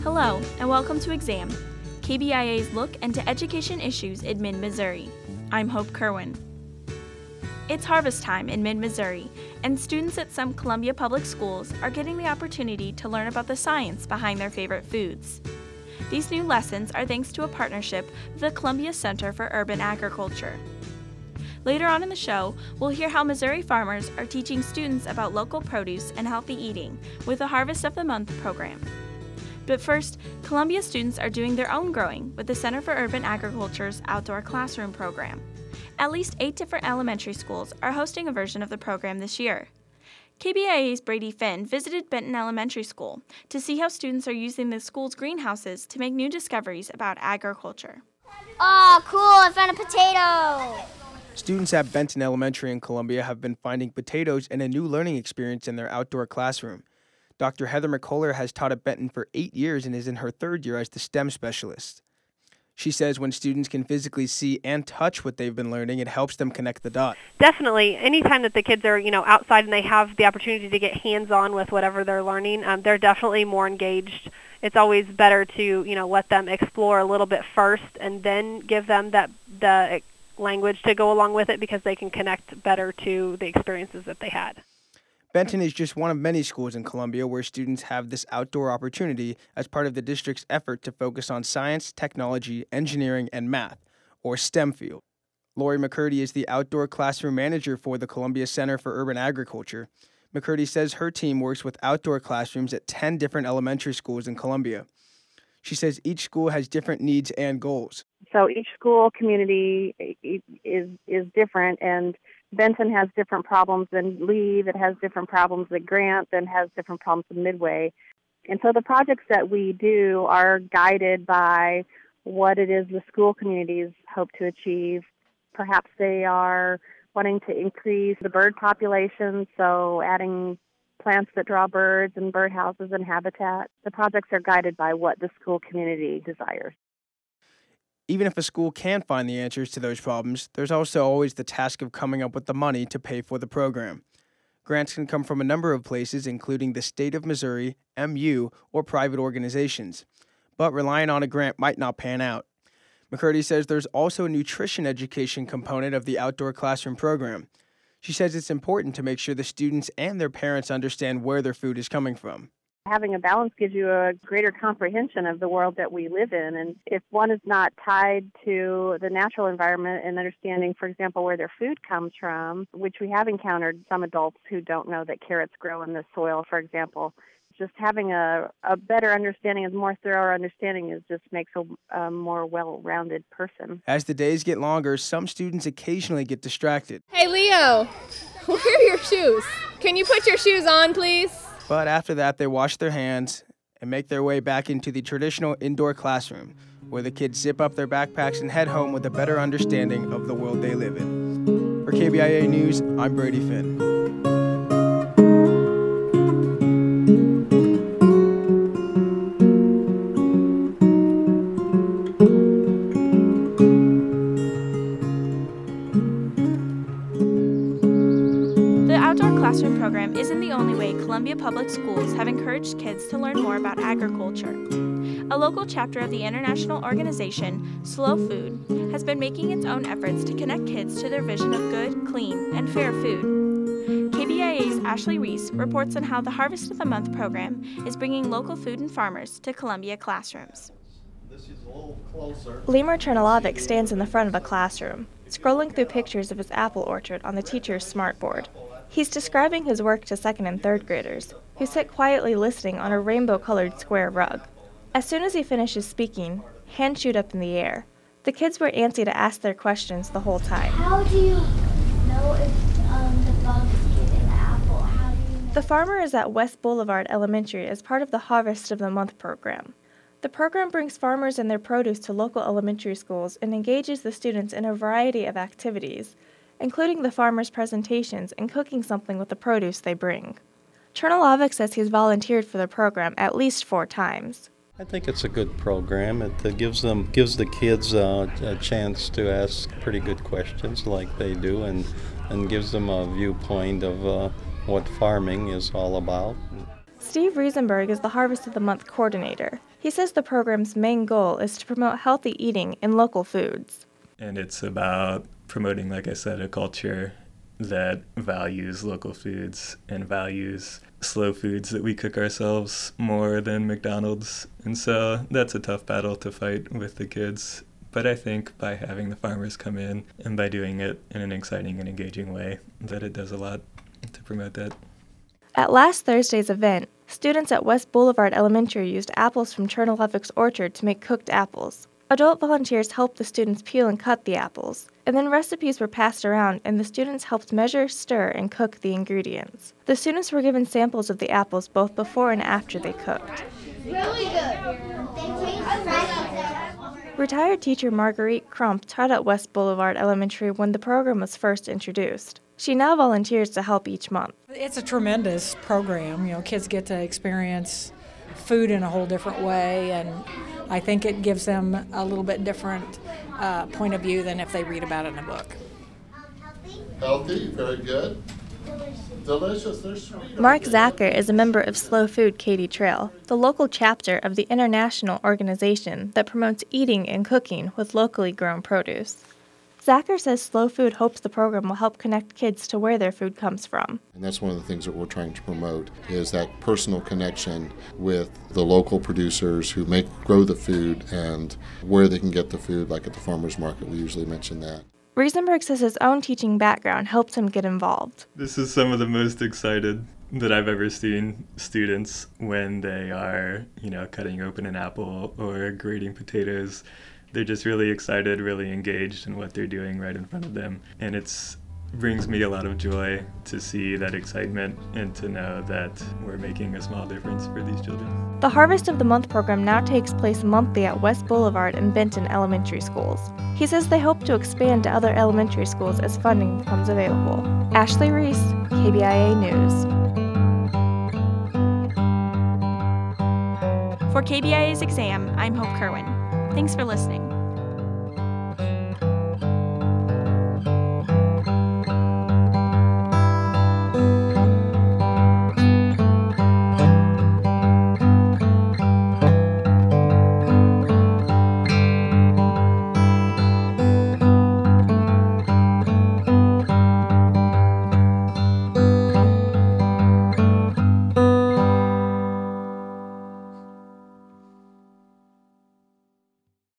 Hello, and welcome to Exam, KBIA's look into education issues in mid-Missouri. I'm Hope Kerwin. It's harvest time in mid-Missouri, and students at some Columbia Public Schools are getting the opportunity to learn about the science behind their favorite foods. These new lessons are thanks to a partnership with the Columbia Center for Urban Agriculture. Later on in the show, we'll hear how Missouri farmers are teaching students about local produce and healthy eating with the Harvest of the Month program. But first, Columbia students are doing their own growing with the Center for Urban Agriculture's Outdoor Classroom program. At least 8 different elementary schools are hosting a version of the program this year. KBIA's Brady Finn visited Benton Elementary School to see how students are using the school's greenhouses to make new discoveries about agriculture. Oh, cool, I found a potato! Students at Benton Elementary in Columbia have been finding potatoes in a new learning experience in their outdoor classroom. Dr. Heather McCullough has taught at Benton for 8 years and is in her 3rd year as the STEM specialist. She says when students can physically see and touch what they've been learning, it helps them connect the dots. Definitely. Anytime that the kids are, outside and they have the opportunity to get hands-on with whatever they're learning, they're definitely more engaged. It's always better to, let them explore a little bit first and then give them the language to go along with it because they can connect better to the experiences that they had. Benton is just one of many schools in Columbia where students have this outdoor opportunity as part of the district's effort to focus on science, technology, engineering, and math, or STEM field. Lori McCurdy is the outdoor classroom manager for the Columbia Center for Urban Agriculture. McCurdy says her team works with outdoor classrooms at 10 different elementary schools in Columbia. She says each school has different needs and goals. So each school community is different, and Benton has different problems than Lee, that has different problems than Grant, that has different problems than Midway. And so the projects that we do are guided by what it is the school communities hope to achieve. Perhaps they are wanting to increase the bird population, so adding plants that draw birds and birdhouses and habitat. The projects are guided by what the school community desires. Even if a school can't find the answers to those problems, there's also always the task of coming up with the money to pay for the program. Grants can come from a number of places, including the state of Missouri, MU, or private organizations. But relying on a grant might not pan out. McCurdy says there's also a nutrition education component of the outdoor classroom program. She says it's important to make sure the students and their parents understand where their food is coming from. Having a balance gives you a greater comprehension of the world that we live in. And if one is not tied to the natural environment and understanding, for example, where their food comes from, which we have encountered some adults who don't know that carrots grow in the soil, for example, just having a better understanding, a more thorough understanding just makes a more well-rounded person. As the days get longer, some students occasionally get distracted. Hey, Leo, where are your shoes? Can you put your shoes on, please? But after that, they wash their hands and make their way back into the traditional indoor classroom, where the kids zip up their backpacks and head home with a better understanding of the world they live in. For KBIA News, I'm Brady Finn. Classroom program isn't the only way Columbia Public Schools have encouraged kids to learn more about agriculture. A local chapter of the international organization, Slow Food, has been making its own efforts to connect kids to their vision of good, clean, and fair food. KBIA's Ashley Reese reports on how the Harvest of the Month program is bringing local food and farmers to Columbia classrooms. Lemur Chernolovic stands in the front of a classroom, scrolling through pictures of his apple orchard on the teacher's smartboard. He's describing his work to 2nd and 3rd graders, who sit quietly listening on a rainbow-colored square rug. As soon as he finishes speaking, hands shoot up in the air. The kids were antsy to ask their questions the whole time. How do you know if the bugs get in the apple? The farmer is at West Boulevard Elementary as part of the Harvest of the Month program. The program brings farmers and their produce to local elementary schools and engages the students in a variety of activities, including the farmers' presentations and cooking something with the produce they bring. Chernolovic says he's volunteered for the program at least 4 times. I think it's a good program. It gives the kids a chance to ask pretty good questions like they do, and gives them a viewpoint of what farming is all about. Steve Riesenberg is the Harvest of the Month coordinator. He says the program's main goal is to promote healthy eating in local foods. And it's about promoting, like I said, a culture that values local foods and values slow foods that we cook ourselves more than McDonald's. And so that's a tough battle to fight with the kids. But I think by having the farmers come in and by doing it in an exciting and engaging way, that it does a lot to promote that. At last Thursday's event, students at West Boulevard Elementary used apples from Chernolevik's orchard to make cooked apples. Adult volunteers helped the students peel and cut the apples, and then recipes were passed around and the students helped measure, stir, and cook the ingredients. The students were given samples of the apples both before and after they cooked. Really good. Retired teacher Marguerite Crump taught at West Boulevard Elementary when the program was first introduced. She now volunteers to help each month. It's a tremendous program. Kids get to experience food in a whole different way, and I think it gives them a little bit different point of view than if they read about it in a book. Healthy, very good. Delicious, they're sweet. Mark Zacher is a member of Slow Food Katy Trail, the local chapter of the international organization that promotes eating and cooking with locally grown produce. Zacher says Slow Food hopes the program will help connect kids to where their food comes from. And that's one of the things that we're trying to promote, is that personal connection with the local producers who grow the food and where they can get the food, like at the farmer's market. We usually mention that. Riesenberg says his own teaching background helps him get involved. This is some of the most excited that I've ever seen students when they are, cutting open an apple or grating potatoes. They're just really excited, really engaged in what they're doing right in front of them. And it brings me a lot of joy to see that excitement and to know that we're making a small difference for these children. The Harvest of the Month program now takes place monthly at West Boulevard and Benton elementary schools. He says they hope to expand to other elementary schools as funding becomes available. Ashley Reese, KBIA News. For KBIA's Exam, I'm Hope Kerwin. Thanks for listening.